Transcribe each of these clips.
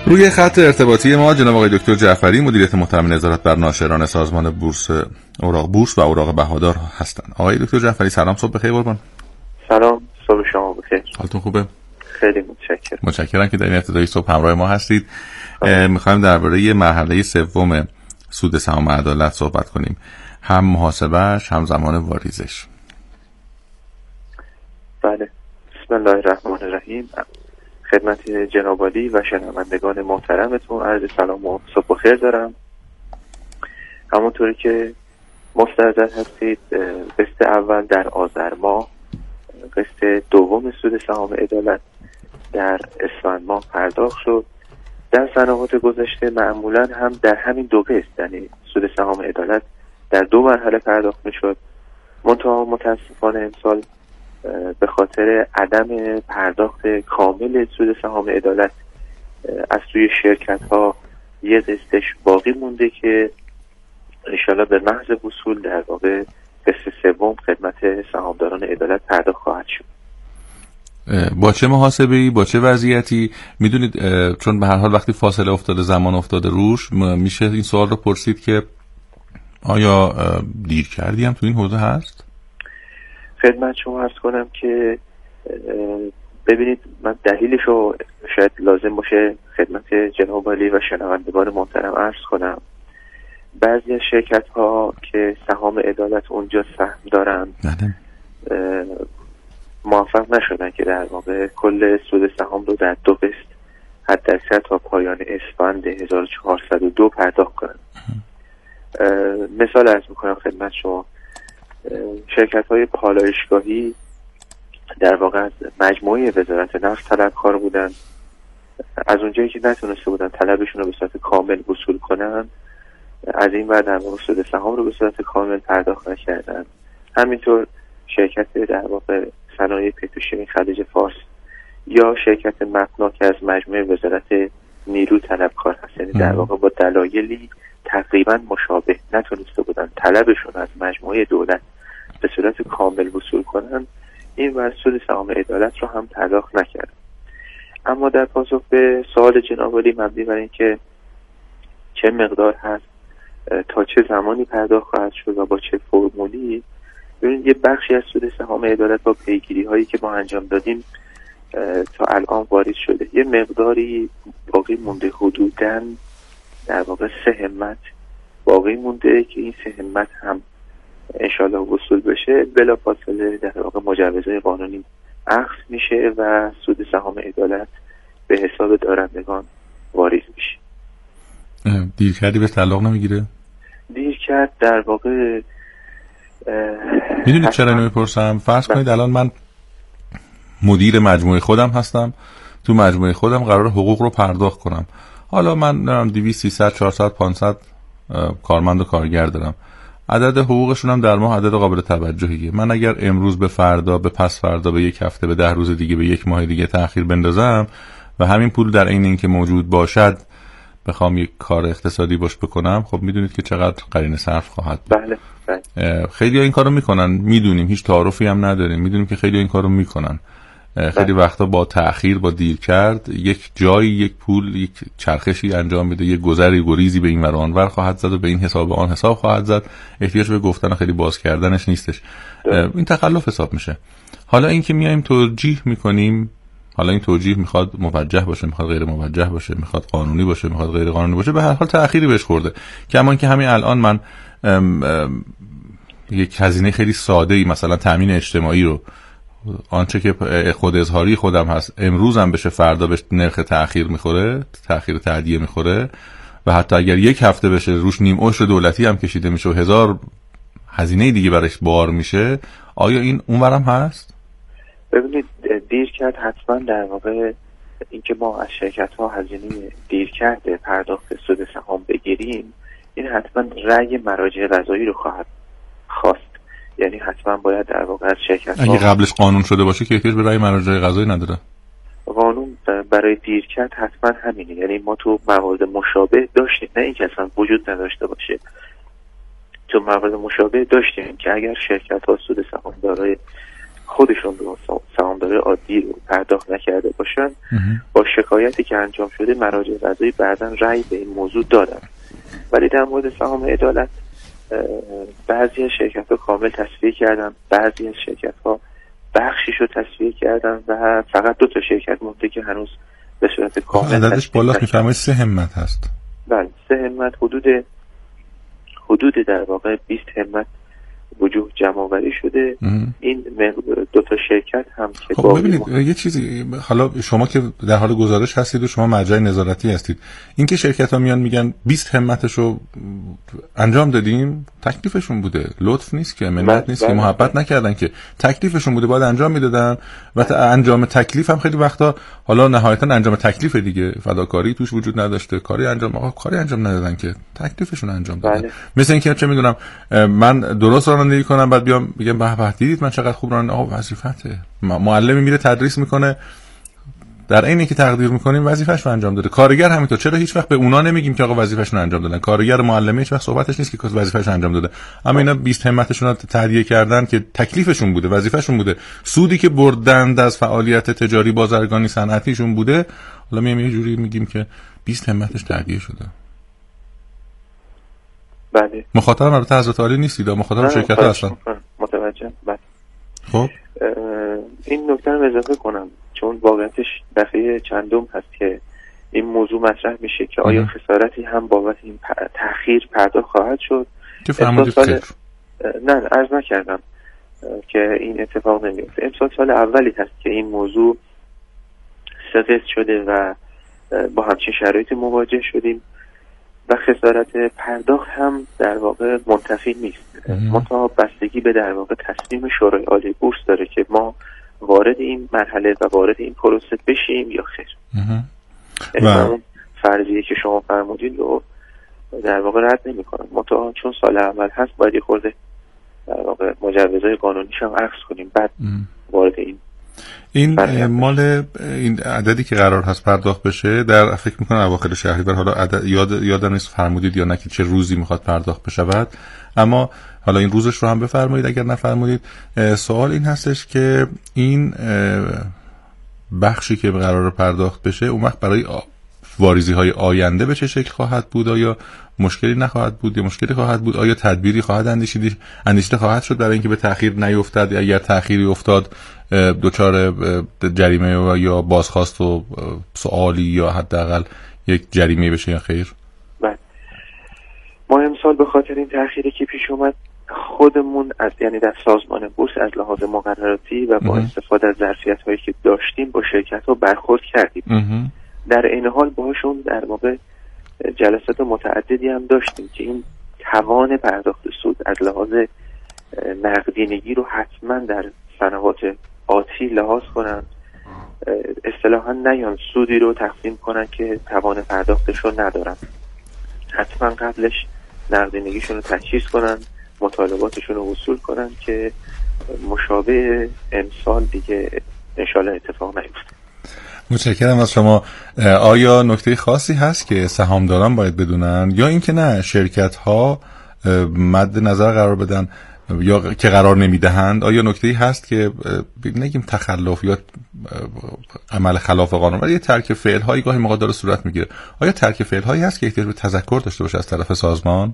روی خط ارتباطی ما جناب آقای دکتر جعفری، مدیریت محترم نظارت بر ناشران سازمان بورس و اوراق بهادار هستند. آقای دکتر جعفری سلام، صبح بخیر قربان. سلام، صبح شما بخیر. حالتون خوبه؟ خیلی متشکرم که در این ابتدای صبح همراه ما هستید. میخوایم درباره مرحله سوم سود سهام عدالت صحبت کنیم، هم محاسبهش هم زمان واریزش. بله، بسم الله الرحمن الرحیم. خدمت جناب عالی و شنوندگان محترمتون عرض سلام و صبح بخیر دارم. همونطوری که مستعد هستید، قسط اول در آذر ماه، قسط دوم سود سهام عدالت در اسفند ماه پرداخت شد. در سنوات گذشته معمولا هم در همین دو قسط، یعنی سود سهام عدالت در دو مرحله پرداخت میشد. منتها متاسفانه امسال به خاطر عدم پرداخت کامل سود سهام عدالت از سوی شرکت ها یه قسطش باقی مونده که انشالله به محض وصول در واقع قسط سوم خدمت سهامداران عدالت پرداخت خواهد شد. با چه محاسبه‌ای، با چه وضعیتی؟ میدونید چون به هر حال وقتی فاصله افتاده، زمان افتاده روش، میشه این سوال رو پرسید که آیا دیر کردی هم تو این حوزه هست؟ خدمت شما عرض کنم که ببینید، من دلیلش رو شاید لازم باشه خدمت جناب عالی و شنوندگان محترم عرض کنم. بعضی از شرکت ها که سهام عدالت اونجا سهم دارن موفق نشدن که در واقع کل سود سهام رو در دو قسط حداکثر تا پایان اسفند 1402 پرداخت کنن. مثال عرض میکنم خدمت شما. شرکت های پالایشگاهی در واقع از مجموعه وزارت نفت طلبکار بودن. از اونجایی که نتونسته بودن طلبشون رو به صورت کامل وصول کنن، از این بعد در واقع سود سهام رو به صورت کامل پرداخت نکردن. همینطور شرکت در واقع صنایع پتروشیمی خلیج فارس یا شرکت مپنا که از مجموعه وزارت نیرو طلبکار هست، یعنی در واقع با دلایلی تقریبا مشابه نتونسته بودن طلبشون از مجموعه دولت به صورت کامل وصول کنن، این ور سود سهام عدالت رو هم پرداخت نکردن. اما در پاسخ به سوال جناب عالی مبنی بر این که چه مقدار هست، تا چه زمانی پرداخت خواهد شد و با چه فرمولی، ببینید یه بخشی از سود سهام عدالت با پیگیری هایی که ما انجام دادیم تا الان واریز شده. یه مقداری باقی مونده، حدوداً در واقع 3 همت باقی مونده که این 3 همت هم انشالله وصول بشه، بلافاصله در واقع مجوزهای قانونی اخذ میشه و سود سهام عدالت به حساب دارندگان واریز میشه. دیر کردی به تعلق نمیگیره؟ دیر کرد در واقع میدونید چرا اینو میپرسم؟ فرض کنید الان من مدیر مجموعه خودم هستم، تو مجموعه خودم قرار حقوق رو پرداخت کنم. حالا من 200 300 400 500 کارمند و کارگر دارم. عدد حقوقشون هم در ماه عدد قابل توجهیه. من اگر امروز به فردا، به پس فردا، به 1 هفته، به 10 روز دیگه، به 1 ماه دیگه تأخیر بندازم و همین پول در عین اینکه موجود باشد بخوام یک کار اقتصادی باش بکنم، خب میدونید که چقدر قرینه صرف خواهد بود. بله. خیلی ها این کارو میکنن، میدونیم، هیچ تعارفی هم نداریم، میدونیم که خیلی ها این کارو میکنن. خیلی وقتا با تأخیر، با دیر کرد، یک جایی، یک پول، یک چرخشی انجام میده، یک گذری گریزی به این ور آن ور خواهد زد و به این حساب آن حساب خواهد زد. احتیاج به گفتن خیلی باز کردنش نیستش. این تخلف حساب میشه. حالا این که میایم توجیه میکنیم، حالا این توجیه میخواد موجه باشه، میخواد غیر موجه باشه، میخواد قانونی باشه، میخواد غیر قانونی باشه، به هر حال تأخیری بهش خورده. کما که همین الان من یک هزینه خیلی ساده ای، مثلا تامین اجتماعی رو، آنچه که خود اظهاری خودم هست، امروز هم بشه، فردا بهش نرخ تأخیر میخوره، تأخیر تعدیه میخوره و حتی اگر 1 هفته بشه روش نیم عشر دولتی هم کشیده میشه و 1000 هزینه دیگه برش بار میشه. آیا این اونورم هست؟ ببینید، دیر کرد حتما در واقع اینکه ما از شرکت ها هزینه دیر کرده پرداخت سود سهام بگیریم، این حتما رأی مراجع قضایی رو خواهد خواست. یعنی حتما باید در واقع از شرکت ها، اگه قبلش قانون شده باشه که احتیاج به رأی مراجع قضایی نداره. قانون برای دیر کرد حتما همینه. یعنی ما تو موارد مشابه داشتیم، نه اینکه اصلا وجود نداشته باشه، تو موارد مشابه داشتیم که اگر شرکت ها سود سهامدارای خودشون رو، سهامدارای مبلغ عادی رو پرداخت نکرده باشن با شکایتی که انجام شده مراجع قضایی بعداً رأی به این موضوع دادن. ولی در مورد سهام عدالت بعضی از شرکت‌ها کامل تصفیه کردن، بعضی از شرکت‌ها بخشیش رو تصفیه کردن و فقط 2 تا شرکت مونده که هنوز به صورت کامل عددش بالا میفرمایید 3 همت هست. بله 3 همت حدود در واقع 20 همت وجوه جمع‌آوری شده. این 2 تا شرکت هم که خب ببینید یه چیزی، حالا شما که در حال گزارش هستید و شما مرجع نظارتی هستید، این که شرکت‌ها میان میگن 20 همتشو انجام دادیم، تکلیفشون بوده، لطف نیست که، منت نیست که، محبت نکردن که، تکلیفشون بوده باید انجام میدادن و انجام تکلیف هم خیلی وقتا حالا نهایتا انجام تکلیف دیگه، فداکاری توش وجود نداشته، کاری انجام ندادن که تکلیفشون انجام دادن. مثل اینکه چه میدونم من درست رانندگی کنم بعد بیام بگم به به دیدید من چقدر خوب رانندگی، وظیفته. معلمی میره تدریس میکنه، در عین اینکه تقدیر میکنیم وظیفه‌ش رو انجام داده. کارگر همینطور، چرا هیچ وقت به اونا نمیگیم که آقا وظیفه‌شون رو انجام دادن؟ کارگر معلمی هیچ وقت صحبتش نیست که وظیفه‌ش رو انجام داده. اما اینا 20 همتشون رو تهیه کردن که تکلیفشون بوده، وظیفه‌شون بوده، سودی که بردند از فعالیت تجاری بازرگانی صنعتیشون بوده. حالا میایم یه جوری میگیم که 20 همتش تهیه شده. بله. مخاطب البته حضرت عالی نیستید، مخاطب شرکت هستن. متوجه. بله. خب این نکته رو اضافه کنم چون واقعیتش دفعه چندم هست که این موضوع مطرح میشه که آیا خسارتی هم بابت این تأخیر پرداخت خواهد شد. که فرمودید خیر. نه عرض نکردم که این اتفاق نمیفته. امسال سال اولی هست که این موضوع سقط شده و با همچین شرایط مواجه شدیم و خسارت پرداخت هم در واقع منتفی نیست. منتها بستگی به در واقع تصمیم شورای عالی بورس داره که ما وارد این مرحله و وارد این پروسه بشیم یا خیر. یعنی اون فرضیه که شما فرمودین رو در واقع رد نمی‌کنم. منتها چون سال اول هست باید یه خورده در واقع مجوزهای قانونیش هم عکس کنیم بعد وارد این مال این عددی که قرار هست پرداخت بشه در فکر میکنم اواخر شهریور، حالا عدد یادم نیست فرمودید یا نه که چه روزی میخواد پرداخت بشه بعد، اما حالا این روزش رو هم بفرمایید اگر نفرمودید. سوال این هستش که این بخشی که قرار پرداخت بشه اون وقت برای واریزی های آینده به چه شکل خواهد بود؟ آیا مشکلی نخواهد بود یا مشکلی خواهد بود؟ آیا تدبیری خواهد اندیشیده خواهد شد برای اینکه به تأخیر نیفتد؟ اگر تأخیری افتاد دچار جریمه یا بازخواست و سوالی یا حداقل یک جریمه بشه یا خیر؟ بله. ما امسال به خاطر این تأخیری که پیش اومد خودمون از یعنی در سازمان بورس از لحاظ مقرراتی و با استفاده از ظرفیت‌هایی که داشتیم با شرکت‌ها برخورد کردیم. در این حال باهاشون در واقع جلسات متعددی هم داشتیم که این توان پرداخت سود از لحاظ نقدینگی رو حتما در سنوات آتی لحاظ کنن، اصطلاحاً نیان سودی رو تقسیم کنن که توان پرداختش رو ندارن، حتما قبلش نقدینگیشون رو تجهیز کنن، مطالباتشون رو وصول کنن که مشابه امسال دیگه انشالله اتفاق نیفته. متشکرم از شما. آیا نکته خاصی هست که سهامداران باید بدونن یا اینکه نه شرکت ها مد نظر قرار بدن یا که قرار نمیدهند؟ آیا نکته‌ای هست که نگیم تخلف یا عمل خلاف قانون ولی ترک فعل هایی گاهی موقع داره صورت میگیره؟ آیا ترک فعل هایی هست که احتیاج به تذکر داشته باشه از طرف سازمان؟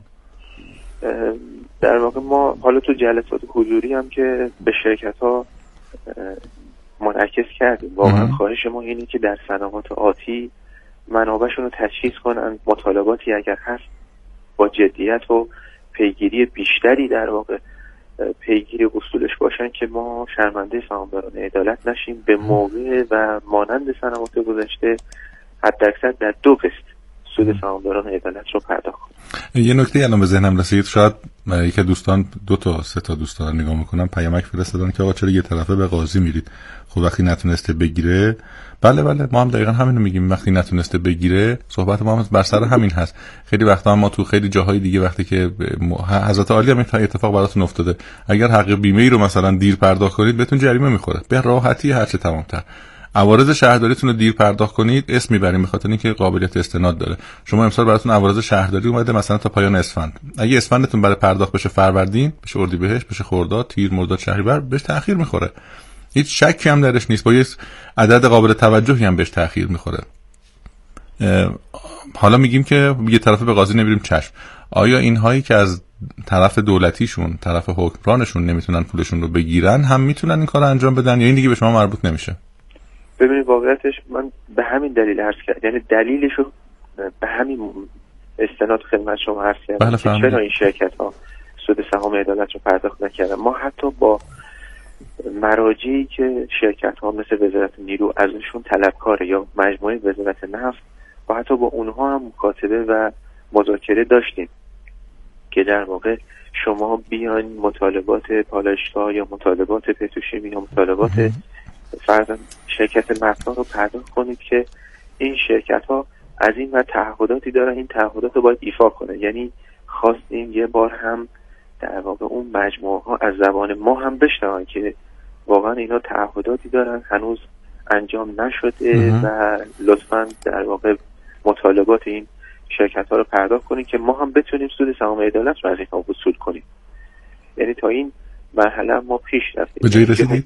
در واقع ما حالا تو جلسات حضوری هم که به شرکت ها منعکس کردیم. واقعا خواهش ما اینه که در سنوات آتی منابعشون رو تجهیز کنن، مطالباتی اگر هست با جدیت و پیگیری بیشتری در واقع پیگیری اصولش باشن که ما شرمنده سهامداران عدالت نشیم، به موقع و مانند سنوات گذشته حداکثر در 2 قسط سود سهامداران عدالت رو پرداخت کنیم. یه نکته الان به ذهنم رسید، شاید یکی دوستان 2 تا 3 تا دوستان نگاه میکنن پیامک فرستادن که آقا چرا یه طرفه به قاضی میرید؟ خب وقتی نتونسته بگیره، بله ما هم دقیقاً همین رو میگیم، وقتی نتونسته بگیره صحبت ما هم بر سر همین هست. خیلی وقتا ما تو خیلی جاهای دیگه وقتی که حضرت عالی هم این اتفاق براتون افتاده، اگر حق بیمه ای رو مثلا دیر پرداخت کنید بهتون جریمه میخوره، به راحتی هرچه تمام‌تر. عوارض شهرداریتون رو دیر پرداخت کنید اسم میبریم به خاطر اینکه قابلیت استناد داره. شما امسال براتون عوارض شهرداری اومده مثلا تا پایان اسفند، اگه اسفندتون برای پرداخت بشه فروردین، بشه اردیبهشت، بشه خرداد، تیر، مرداد، شهریور، بهش تأخیر میخوره. هیچ شکی هم درش نیست، با یه عدد قابل توجهی هم بهش تأخیر میخوره. حالا میگیم که یه طرف به قاضی نمیریم، چشم. آیا اینهایی که از طرف دولتیشون، طرف حکمرانشون نمیتونن پولشون رو بگیرن هم میتونن این کار انجام بدن، یا این دیگه به شما مربوط نمیشه؟ ببینید واقعیتش من به همین دلیل عرض کردم، یعنی دلیلشو به همین استناد خدمت شما عرض کردم که چرا این شرکت ها سود سهام عدالت رو پرداخت نکردن. ما حتی با مراجعی که شرکت ها مثل وزارت نیرو ازشون طلبکاره یا مجموعه وزارت نفت، و حتی با اونها هم مکاتبه و مذاکره داشتیم که در واقع شما بیاین مطالبات پالایشگاه یا مطالبات پتروشیمی یا مطالبات فرضاً شرکت مفنا رو پرداخت کنید که این شرکت ها از این و تعهداتی دارن، این تعهدات رو باید ایفا کنه. یعنی خواستیم یه بار هم در واقع اون مجموعه ها از زبان ما هم بشنون که واقعا اینا تعهداتی دارن هنوز انجام نشده و لطفاً در واقع مطالبات این شرکت ها رو پرداخت کنید که ما هم بتونیم سود سهام عدالت رو از اینها وصول کنیم. یعنی تا این مرحله ما پیش رفتیم. به جایی رسیدید؟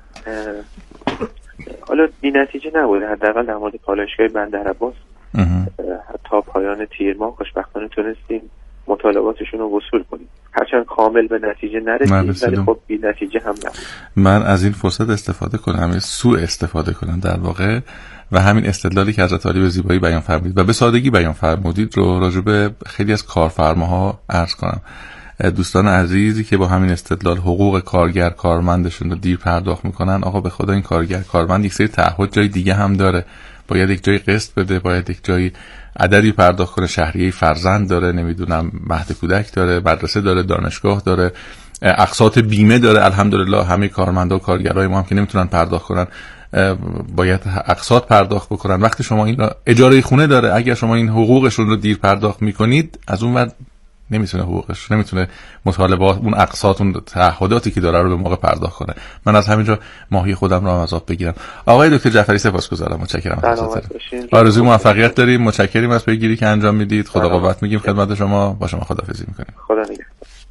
حالا بی نتیجه نبوده، حداقل در مورد پالایشگاه بندرعباس تا پایان تیر ماه خوشبختانه تونستیم مطالباتشون رو وصول کنیم، هرچند کامل به نتیجه نرسیدیم ولی خب بی نتیجه هم نبود. من از این فرصت استفاده کنم، سوء استفاده کنم در واقع، و همین استدلالی که حضرت عالی به زیبایی بیان فرمودید و به سادگی بیان فرمودید رو راجع به خیلی از کارفرماها عرض کنم. دوستان عزیزی که با همین استدلال حقوق کارگر کارمندشون رو دیر پرداخت میکنن، آقا به خدا این کارگر کارمند یک سری تعهد جای دیگه هم داره، باید یک جای قسط بده، باید یک جای عددی پرداخت کنه، شهریه فرزند داره، نمیدونم مهد کودک داره، مدرسه داره، دانشگاه داره، اقساط بیمه داره. الحمدلله همه کارمندا و کارگرای ما هم که نمیتونن پرداخت کنن باید اقساط پرداخت بکنن. وقتی شما این اجاره خونه داره، اگر شما این حقوقشون رو دیر پرداخت میکنید، از اون ور نمیتونه حقوقش، نمیتونه مطالبات، اون اقساط، اون تعهداتی که داره رو به موقع پرداخت کنه. من از همینجا ماهی خودم رو عذاب بگیرم. آقای دکتر جعفری سپاسگزارم، متشکرم ازتون. آرزوی موفقیت داریم، متشکریم از پیگیری که انجام میدید. خدا قوت میگیم خدمت شما، با شما خداحافظی میکنیم. خدا نگهدار.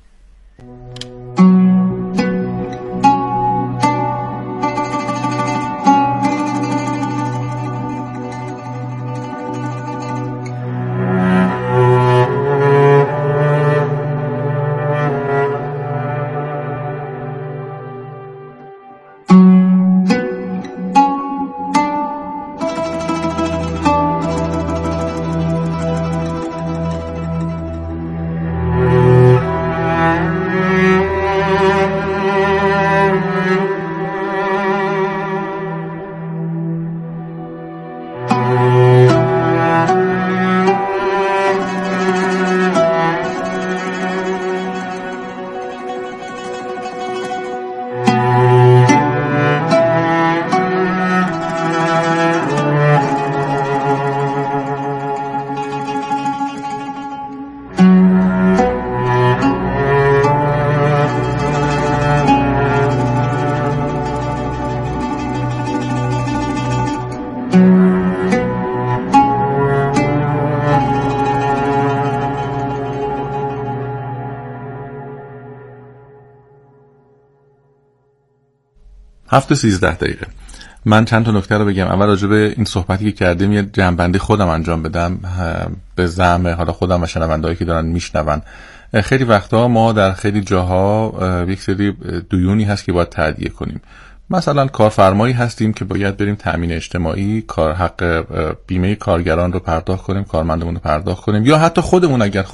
هفت 13 دقیقه. من چند تا نکته رو بگم. اول راجع به این صحبتی که کردیم یه جنبندی خودم انجام بدم به زعم حالا خودم و شنوندهایی که دارن میشنون. خیلی وقتا ما در خیلی جاها یک سری دیونی هست که باید تأدیه کنیم. مثلا کارفرمایی هستیم که باید بریم تأمین اجتماعی، کار حق بیمه کارگران رو پرداخت کنیم، کارمندمون رو پرداخت کنیم، یا حتی خودمون اگر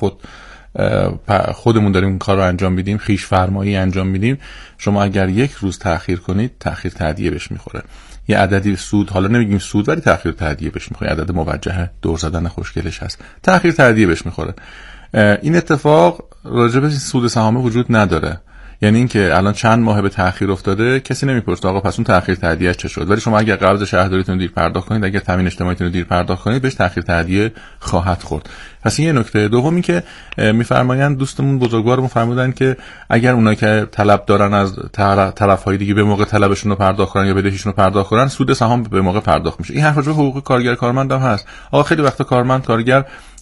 خودمون داریم این کار رو انجام میدیم، خیش فرمایی انجام میدیم، شما اگر یک روز تأخیر کنید تأخیر تأدیه بهش میخوره. یه عددی سود، حالا نمیگیم سود ولی تأخیر تأدیه بهش میخوره، عدد موجه دور زدن خوشگلش هست، تأخیر تأدیه بهش میخوره. این اتفاق راجع به سود سهام وجود نداره. یعنی اینکه الان چند ماه به تأخیر افتاده کسی نمیپرسه آقا پس اون تأخیر تأدیه چه شد، ولی شما اگر قرض شهرداریتون دیر پرداخت کنید، اگر تامین اجتماعیتون رو دیر پرداخت کنید، بهش تأخیر تأدیه خواهد خورد. پس این یه نکته. دومی که میفرمایند دوستمون بزرگوارمون فرمودن که اگر اونایی که طلب دارن از طرف‌های دیگه به موقع طلبشون رو پرداخت کنن یا بدهیشون رو پرداخت کنن، سود سهام به موقع پرداخت میشه. این حرف حقوق کارگر کارمند هم هست. آقا خیلی وقتا کارمند کارگر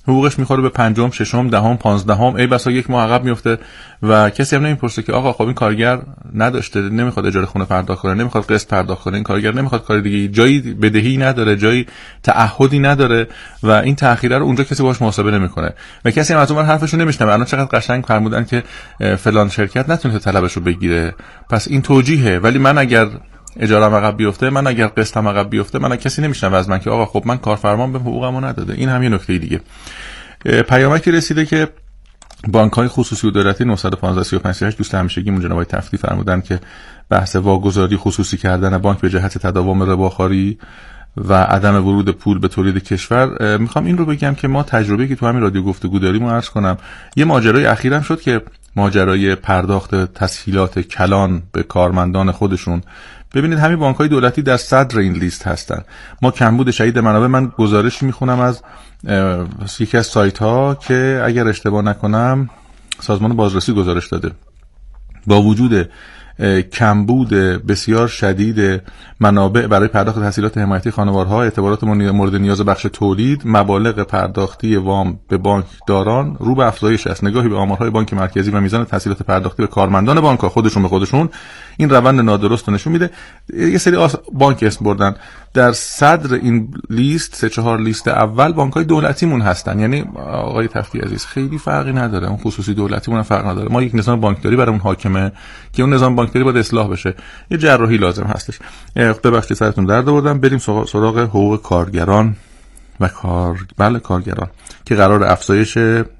حقوقش میخوره به پنجم، ششم، دهم، 15، ای بسا یک ماه عقب میفته و کسی هم نمیپرسه که آقا خب این کارگر نداشته، نمیخواد اجاره خونه پرداخت کنه، نمیخواد قسط پرداخت کنه، این کارگر نمیخواد کار دیگه، جایی بدهی نداره، جایی تعهدی نداره و این تأخیره رو اونجا کسی باهاش محاسبه نمیکنه و کسی هم از اون ور حرفشو نمیشنوه. الان چقدر قشنگ فرمودن که فلان شرکت نتونه طلبشو بگیره، پس این توجیهه. ولی من اگر اجاره‌ام عقب بیفته، من اگر قسطم عقب بیفته، من کسی نمیشنوه از من که آقا خب من کارفرمان بهم حقوقمو نداده. این هم یه نکته دیگه. پیامکی رسیده که بانک‌های خصوصی و دولتی 915 35 دوست همیشگیمون جناب آقای تفتی فرمودن که بحث واگذاری خصوصی کردن بانک به جهت تداوم رباخواری و عدم ورود پول به تولید کشور. میخوام این رو بگم که ما تجربه‌ای که تو همین رادیو گفتگو داریم رو عرض کنم. یه ماجرای اخیرم شد که ماجرای پرداخت تسهیلات کلان به کارمندان خودشون. ببینید همین بانک‌های دولتی در صدر این لیست هستن. ما کمبود شدید منابع، من گزارشی میخونم از یکی از سایت‌ها که اگر اشتباه نکنم سازمان بازرسی گزارش داده، با وجود کمبود بسیار شدید منابع برای پرداخت تسهیلات حمایتی خانوارها، اعتبارات مورد نیاز بخش تولید، مبالغ پرداختی وام به بانکداران رو به افزایش است. نگاهی به آمارهای بانک مرکزی و میزان تسهیلات پرداختی به کارمندان بانک‌ها خودشون به خودشون این روند نادرست رو نشون میده. یه سری بانک اسم بردن در صدر این لیست، 3-4 لیست اول بانک‌های دولتیمون هستن. یعنی آقای تفتی عزیز خیلی فرقی نداره، اون خصوصی دولتیمون فرق نداره. ما یک نظام بانکداری برامون حاکمه که اون نظام بانکداری باید اصلاح بشه، یه جراحی لازم هستش. ببخشید سرتون درد آوردم. بریم سراغ حقوق کارگران و کارگران که قرار افزایش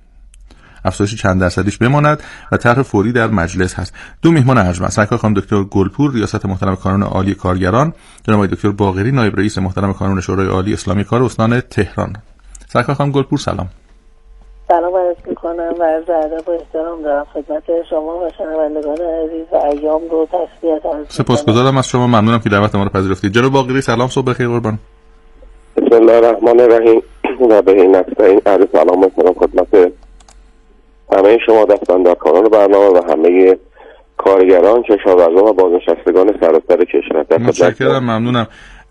چند درصدیش بماند و طرح فوری در مجلس هست. دو میهمان ارجمند، سرکار خانم دکتر گلپور ریاست محترم کانون عالی کارگران، جناب آقای دکتر باقری نایب رئیس محترم کانون شورای عالی اسلامی کار استان تهران. سرکار خانم گلپور سلام. سلام عرض می‌کنم و عرض ادب و احترام دارم خدمت شما و شنوندگان عزیز و ایام رو تسلیت عرض. سپاسگزارم از شما، ممنونم که دعوت ما رو پذیرفتید. جناب باقری سلام، صبح بخیر قربان. بسم الله الرحمن الرحیم و به این نستعین. عرض سلام می‌کنم خدمت همه شما دستاندارکاران برنامه و همه کارگران، کشاورزان و بازنشستگان سراسر کشور. متشکرم، ممنونم.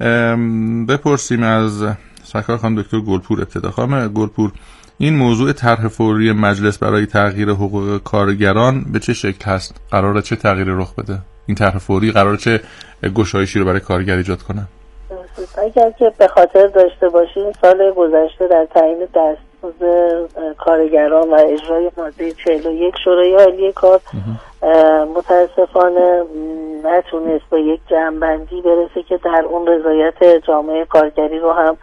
بپرسیم از سرکار خانم دکتر گلپور ابتدا. خانم گلپور، این موضوع طرح فوری مجلس برای تغییر حقوق کارگران به چه شکل هست؟ قراره چه تغییری رخ بده؟ این طرح فوری قراره چه گشایشی رو برای کارگر ایجاد کنه؟ اگر که به خاطر داشته باشیم سال گذشته در تعیین دستمزد کارگران و اجرای ماده 41 شورای عالی کار متاسفانه نتونست به یک جمع‌بندی برسه که در اون رضایت جامعه کارگری رو هم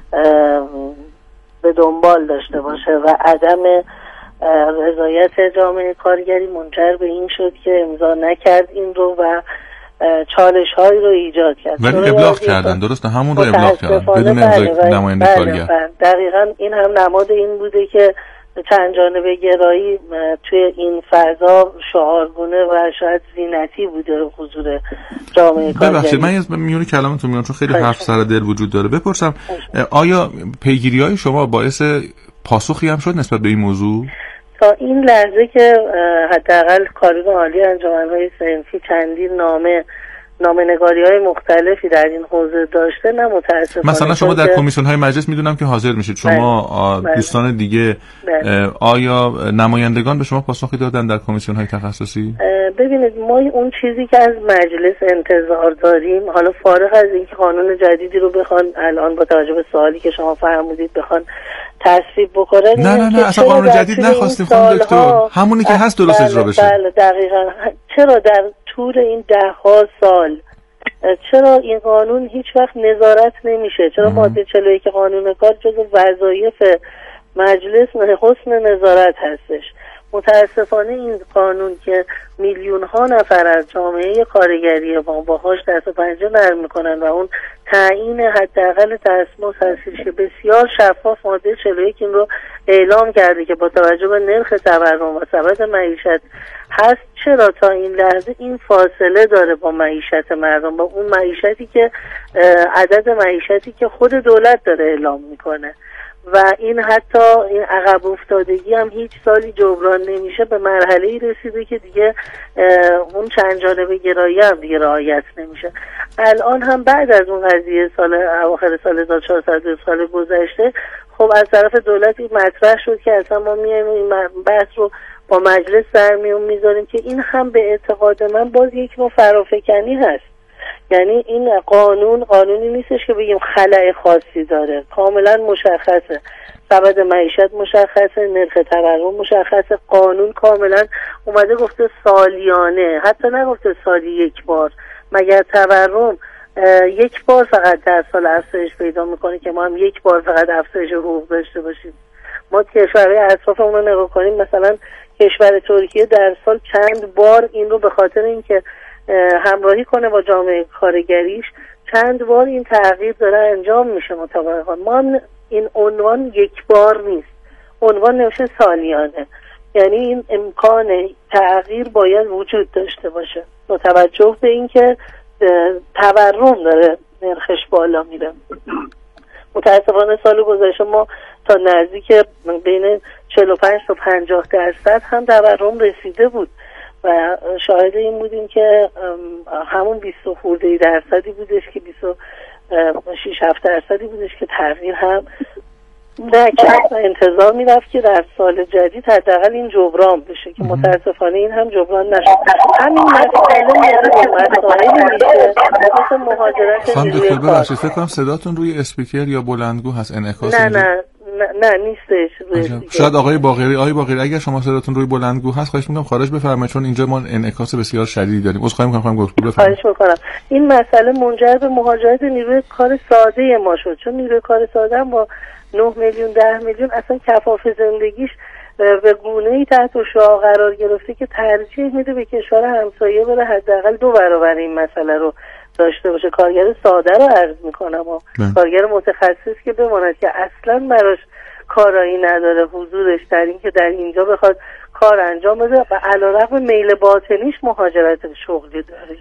به دنبال داشته باشه و عدم رضایت جامعه کارگری منجر به این شد که امضا نکرد این رو و چالش هایی رو ایجاد کرد. ولی ابلاغ کردن، درسته؟ همون رو ابلاغ کردن بدون امضای نماینده کارگر. دقیقاً این هم نماد این بوده که چند جانبه گرایی توی این فضا شعارگونه و شاید زینتی بوده حضور جامعه کارگری. ببخشید من از میون کلامتون میام چون خیلی حرف سر دل وجود داره. بپرسم آیا پیگیری‌های شما باعث پاسخی هم شد نسبت به این موضوع؟ تا این لحظه که حداقل کانون عالی انجمن‌های صنفی چندین نامه‌نگاری‌های مختلفی در این حوزه داشته، نه متأسفانه. مثلا شما در کمیسیون‌های مجلس میدونم که حاضر میشید، شما دوستان دیگه آیا نمایندگان به شما پاسخی دادن در کمیسیون‌های تخصصی؟ ببینید ما اون چیزی که از مجلس انتظار داریم، حالا فارغ از اینکه قانون جدیدی رو بخوان الان با توجه به سوالی که شما فرمودید بخوان تصویب بکنن، نه اصلا قانون جدید نخواستیم خانم دکتر، همونی که هست درست اجرا بشه. بله دقیقاً. چرا در طول این ده‌ها سال چرا این قانون هیچ وقت نظارت نمیشه؟ چرا ماده 41 قانون کار جزو وظایف مجلس حسن نظارت هستش؟ متاسفانه این قانون که میلیون ها نفر از جامعه کارگری ما باهاش دست و پنجه نرم میکنن و اون تعیین حداقل دستمزد هستش که بسیار شفاف ماده 41 این رو اعلام کرده که با توجه به نرخ تورم و سبد معیشت هست، چرا تا این لحظه این فاصله داره با معیشت مردم، با اون معیشتی که عدد معیشتی که خود دولت داره اعلام میکنه؟ و این حتی این عقب افتادگی هم هیچ سالی جبران نمیشه، به مرحله‌ای رسیده که دیگه اون چند جانبه گرایی هم دیگه رعایت نمیشه. الان هم بعد از اون قضیه سال اواخر سال 1400 سال گذشته، خب از طرف دولت این مطرح شد که اصلا ما میایم این بحث رو با مجلس در میون میذاریم که این هم به اعتقاد من باز یک نوع فرافکنی هست. یعنی این قانونی نیستش که بگیم خلأ خاصی داره، کاملا مشخصه، سبد معیشت مشخصه، نرخ تورم مشخصه، قانون کاملا اومده گفته سالیانه، حتی نگفته سالی یک بار، مگر تورم یک بار فقط در سال افزایش پیدا میکنه که ما هم یک بار فقط افزایش حقوق داشته باشیم. ما کشورهای اطرافمون رو نگاه کنیم، مثلا کشور ترکیه در سال چند بار این رو به خاطر اینکه همراهی کنه با جامعه کارگریش چند بار این تغییر داره انجام میشه مطابقا. ما هم این عنوان یک بار نیست، عنوان نوشته سالیانه، یعنی این امکان تغییر باید وجود داشته باشه با توجه به اینکه تورم داره نرخش بالا میره. متاسفانه سال گذشته ما تا نزدیک بین 45 تا 50% هم تورم رسیده بود و شاهد این بودیم که همون 20 خورده درصدی بودش که 26-7% بودش که تغییر هم نکرد و انتظار میرفت که در سال جدید حداقل این جبران بشه که متاسفانه این هم جبران نشد. همین مسئله مسائلی میشه مثل مهاجرت نیروی کار. ببخشید فکر کنم صداتون روی اسپیکر یا بلندگو هست، انعکاس نه نیستش. شاید آقای باقری اگر شما صداتون روی بلندگو هست خواهش میکنم خارج بفرمایید، چون اینجا ما انعکاس بسیار شدیدی داریم. عذرخواهی میکنم گفتگو بفرمایید. خواهش میکنم. این مسئله منجر به مهاجرت نیروی کار ساده ما شد، چون نیروی کار ساده هم با 9 میلیون 10 میلیون اصلا کفاف زندگیش به گونه‌ای تحت شعاع قرار گرفته که ترجیح میده به کشور همسایه بره حداقل 2 برابر این مسئله رو داشته باشه. کارگر ساده رو عرض میکنم و کارگر متخصص که بماند که اصلا براش کارایی نداره حضورش در این که در اینجا بخواد کار انجام بده و علیرغم میل باطنیش مهاجرت شغلی داره.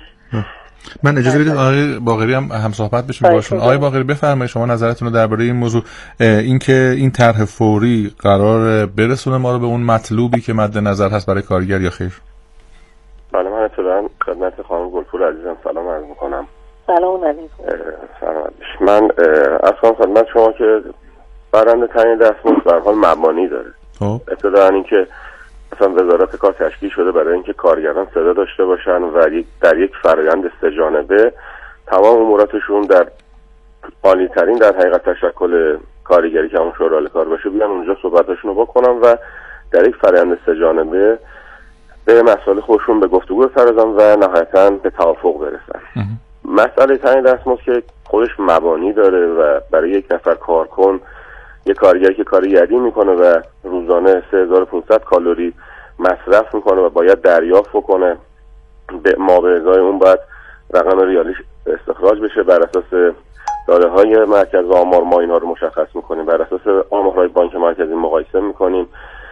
من اجازه بدید آقای باقری هم صحبت بشیم باشون. آقای باقری بفرمایید شما نظرتون رو درباره این موضوع، اینکه این طرح فوری قرار برسونه ما رو به اون مطلوبی که مد نظر هست برای کارگر یا خیر؟ بله، من اطلاعاً خدمت خانم گلپور عزیزم سلام عرض می‌کنم. سلام علیکم. سلام. من اصلا خدمت شما که برنده تعیین دستمزد به هر حال مبانی داره. ابتداً اینکه مثلا وزارت کار تشکیل شده برای اینکه کارگران صدا داشته باشن و در یک فرآیند سه‌جانبه تمام اموراتشون در عالی‌ترین در حقیقت تشکل کارگری که همون شورای کار باشه بیان اونجا صحبتاشون رو بکنن و در یک فرآیند سه‌جانبه به مسائل خودشون به گفتگو بپردازن و نهایتاً به توافق برسن. مسئله تعیین دستمزد که خودش مبانی داره و برای یک نفر کارکن، یک کارگری که کار یدی میکنه و روزانه 3500 کالری مصرف میکنه و باید دریافت کنه، به ما به ازای اون باید رقم ریالیش استخراج بشه بر اساس داده های مرکز آمار. ما اینها رو مشخص میکنیم، بر اساس آمارهای بانک مرکزی مقایسه میکنیم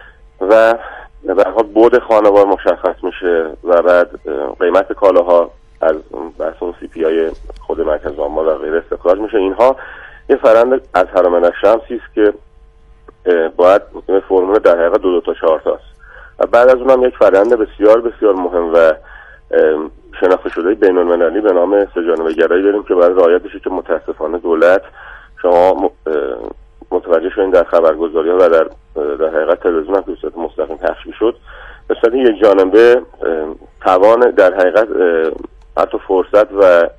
و به هر حال بعد خانوار مشخص میشه و بعد قیمت کالاها از بحث اون CPI خود مرکز آمار و غیره استخراج میشه. اینها یه فرآیند از هرم الشمسی است که باید فرمول در حقیقت 2 تا 4 تاست و بعد از اونم یک فرآیند بسیار بسیار مهم و شناخته شده بین‌المللی به نام سه‌جانبه گرایی داریم که برای رعایتش که متاسفانه دولت، شما متوجه شدین در خبرگزاری‌ها و در حقیقت تلویزیون هم که به صورت مستقیم پخش می‌شد، به صورت یک جانبه توان در حقیقت حتی فرصت و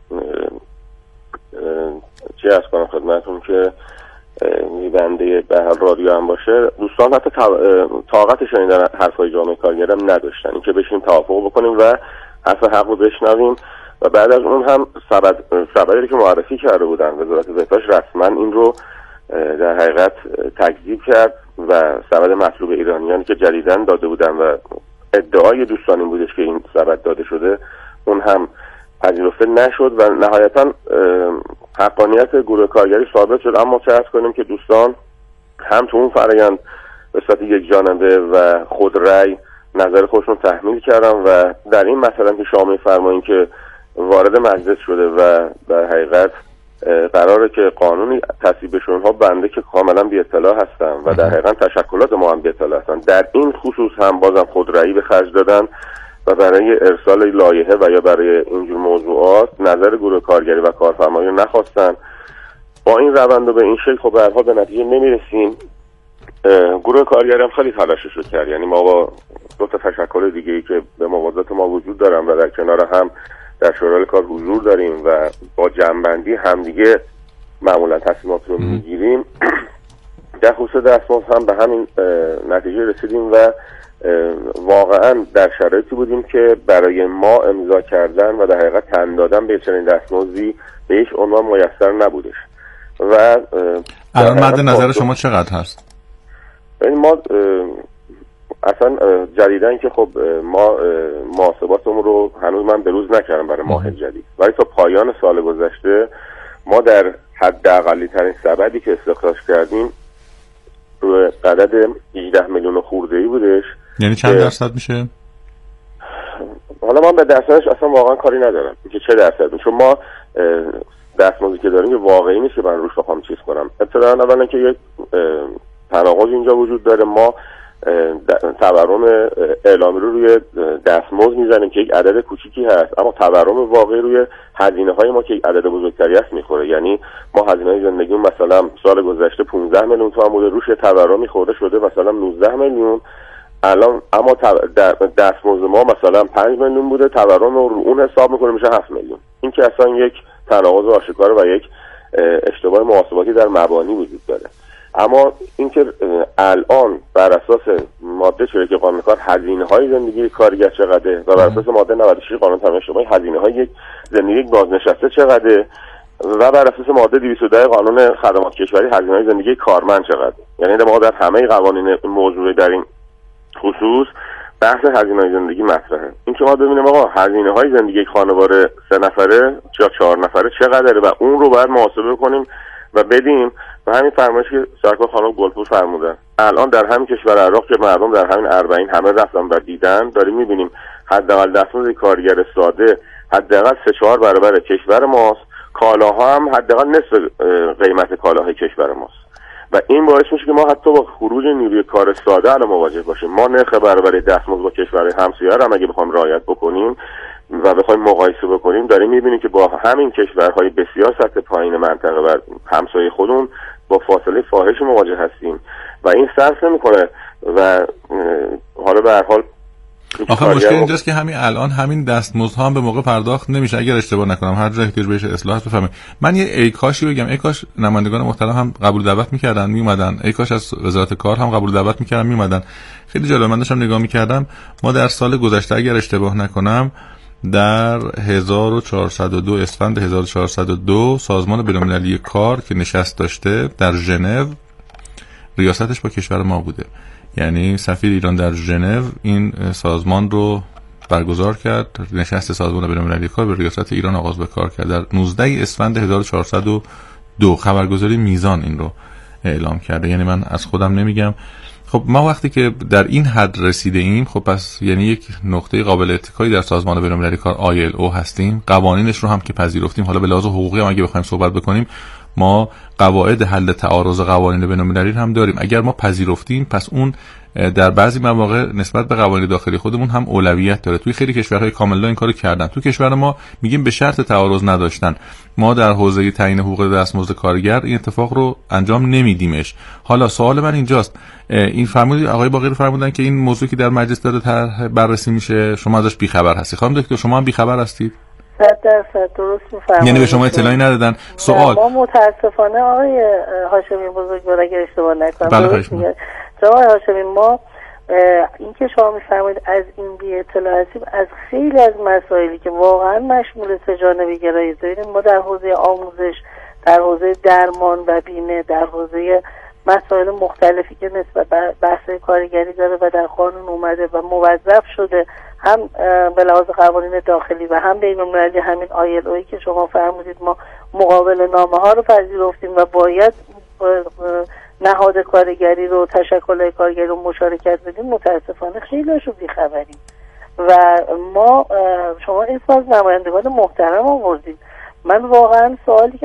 چه از کنم خدمتون که بنده به هر رادیو هم باشه، دوستان حتی طاقت شنیدن حرفای جامعه کارگرم نداشتن این که بشیم توافق بکنیم و حرف حق رو بشنویم و بعد از اون هم سبدی که معرفی کرده بودن وزارت بهداشت رسما این رو در حقیقت تکذیب کرد و سبد مطلوب ایرانیان که جدیداً داده بودن و ادعای دوستان این بودش که این سبد داده شده اون هم پذیرفته نشد و نهایتاً حقانیت گروه کارگری ثابت شد. اما چه عرض کنیم که دوستان هم تو اون فرآیند به صورت یک جانبه و خود رأی نظر خودشون تحمیل کردن و در این مثلا که شما می‌فرمایید که وارد مجلس شده و در حقیقت قراره که قانونی تصویب بشه، اونها بنده که کاملا بی اطلاع هستن و در حقیقت تشکلات ما هم بی اطلاع هستن، در این خصوص هم بازم خودرأیی به خرج دادن و برای ارسال لایحه و یا برای اینجور موضوعات نظر گروه کارگری و کارفرمایی رو نخواستن. با این روند و به این شکل خب به هر حال به نتیجه نمیرسیم. گروه کارگری هم خیلی تلاشش رو کرد، یعنی ما با دو تا تشکل دیگه ای که به موازات ما وجود دارن و در کنار هم در شورای کار حضور داریم و با جمع‌بندی همدیگه معمولا تصمیمات رو میگیریم، در خصوص دستمزد هم به همین نتیجه رسیدیم و واقعا در شرایطی بودیم که برای ما امضا کردن و در حقیقت تن دادن به چنین دستمزدی به هیچ عنوان میسر نبودش. و الان مد نظر شما چقدر هست؟ ما اصلا جدیدن که خب ما محاسباتمون رو هنوز من به روز نکردم برای ماه جدید، ولی تا پایان سال گذشته ما در حداقلی ترین سبدی که استخراج کردیم روی عدد 18 میلیون خورده‌ای بودش. یعنی چند درصد میشه؟ حالا من به درصدش اصلا واقعا کاری ندارم که چه درصد، چون ما دستمزدی که داریم واقعی نیست که من روش بخوام چیز کنم. ابتداً اولا که یک تناقض اینجا وجود داره، ما تورم اعلامی رو روی دستمزد میزنیم که یک عدد کوچیکی هست، اما تورم واقعی روی هزینه های ما که یک عدد بزرگتری هست میخوره. یعنی ما هزینه های زندگی مثلا سال گذشته 15 میلیون تومان بوده، روش تورمی خورده شده مثلا 19 میلیون الان، اما دستمزد ما مثلا 5 میلیون بوده، تورم رو اون حساب میکنه میشه 7 میلیون. این که اصلا یک تناقض آشکار و یک اشتباه محاسباتی در مبانی وجود داره. اما اینکه الان بر اساس ماده 41 قانون کار هزینه‌های زندگی کارگر چقدره و بر اساس ماده 96 قانون تامین اجتماعی هزینه‌های یک زندگی بازنشسته چقدره و بر اساس ماده 210 قانون خدمات کشوری هزینه‌های زندگی کارمند چقدره، یعنی ما در همه قوانین موضوع در این خصوص بحث هزینه‌های زندگی مطرحه. این که ما ببینیم آقا هزینه‌های زندگی خانواده 3 نفره یا 4 نفره چقدره و اون رو باید محاسبه کنیم و بدیم. و همین فرمایشی که سرکار خانم گلپور فرمودن الان در همین کشور عراق که مردم در همین 40 همه رفتن و دیدن، داریم می‌بینیم حداقل دستمزد کارگر ساده حداقل 3-4 برابر کشور ماست، کالاها هم حداقل نصف قیمت کالاهای کشور ماست و این باعث میشه که ما حتی با خروج نیروی کار ساده الان مواجه باشیم. ما نرخ برابری دستمزد با کشورهای همسایه هم اگه بخوایم رعایت بکنیم و بخوایم مقایسه بکنیم، داریم می‌بینیم که با همین کشورهای بسیار سطح پایین منطقه و همسایه خودمون با فاصله فاحش مواجه هستیم و این صرف نمی‌کنه و حالا به هر حال آخه مشکل اینجاست که همین الان همین دستمزدها هم به موقع پرداخت نمیشه. اگر اشتباه نکنم هر جایی که بهش اصلاحات بفهمید. من یه ای کاشی بگم، ای کاش نمایندگان محترم هم قبول دعوت می‌کردن میومدن، ای کاش از وزارت کار هم قبول دعوت می‌کردن میومدن. خیلی جالب، من داشتم نگاه می‌کردم ما در سال گذشته اگر اشتباه نکنم در 1402 اسفند 1402 سازمان بین‌المللی کار که نشست داشته در ژنو، ریاستش با کشور ما بوده، یعنی سفیر ایران در ژنو این سازمان رو برگزار کرد. نشست سازمان بین‌المللی کار به ریاست ایران آغاز به کار کرد در 19 اسفند 1402. خبرگزاری میزان این رو اعلام کرده، یعنی من از خودم نمیگم. خب ما وقتی که در این حد رسیده ایم، خب پس یعنی یک نقطه قابل اتکایی در سازمان بین‌المللی کار ILO هستیم، قوانینش رو هم که پذیرفتیم. حالا به لحاظ حقوقی هم اگه بخوایم صحبت بکنیم، ما قواعد حل تعارض قوانین بین‌المللی هم داریم. اگر ما پذیرفتیم، پس اون در بعضی مواقع نسبت به قوانین داخلی خودمون هم اولویت داره. توی خیلی کشورهای کاملا این کارو کردن. تو کشور ما میگیم به شرط تعارض نداشتن، ما در حوزه تعیین حقوق دستمزد کارگر این اتفاق رو انجام نمیدیمش. حالا سوال من اینجاست، این فرمودید آقای باقری فرمودن که این موضوعی که در مجلس داره بررسی میشه شما ازش بیخبر هستی. خانم دکتر شما هم بیخبر هستید؟ 100% درست می‌فرمایید. یعنی به شما اطلاعی ندادن؟ سوال ما متاسفانه آقای هاشمی بزرگوار اگر اشتباه نکنم درست میگه آقای هاشمی، ما این که شما می‌فرمایید از این بی اطلاع هستیم، از خیلی از مسائلی که واقعا مشمول سه‌جانبه گرایی داریم، ما در حوزه آموزش، در حوزه درمان و بیمه، در حوزه مسائل مختلفی که نسبت به بحث کارگری داره و در قانون اومده و موظف شده، هم به لحاظ قوانین داخلی و هم بین‌المللی، همین ILO که شما فرمودید ما مقابل نامه ها رو پذیرفتیم و باید نهاد کارگری رو، تشکل کارگری رو مشارکت بدیم، متاسفانه خیلیشو بیخبریم و ما شما اسم از نمایندگان محترم آوردید. من واقعا سوالی که